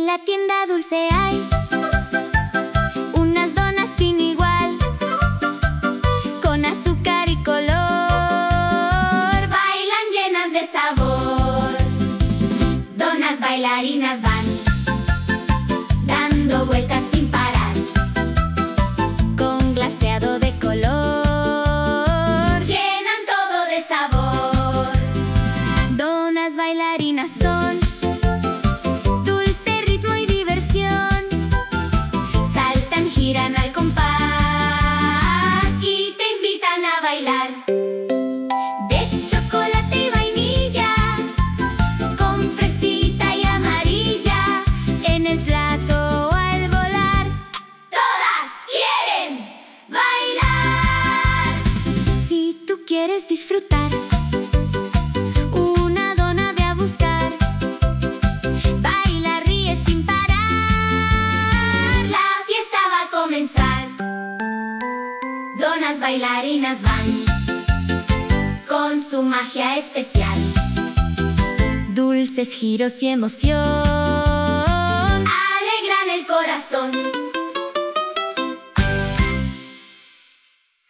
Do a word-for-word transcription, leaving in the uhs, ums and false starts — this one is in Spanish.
la tienda dulce hay unas donas sin igual, con azúcar y color, bailan llenas de sabor. Donas bailarinas van dando vueltas sin parar, con glaseado de color, llenan todo de sabor. Donas bailarinas son dulce ritmo y diversión, saltan, giran al compás y te invitan a bailar. De chocolate y vainilla, con fresita y amarilla, en el plato al volar, todas quieren bailar. Si tú quieres disfrutar una dona, ve a buscar. Baila, ríe sin parar, la fiesta va a comenzar. Donas bailarinas van con su magia especial, dulces giros y emoción alegran el corazón.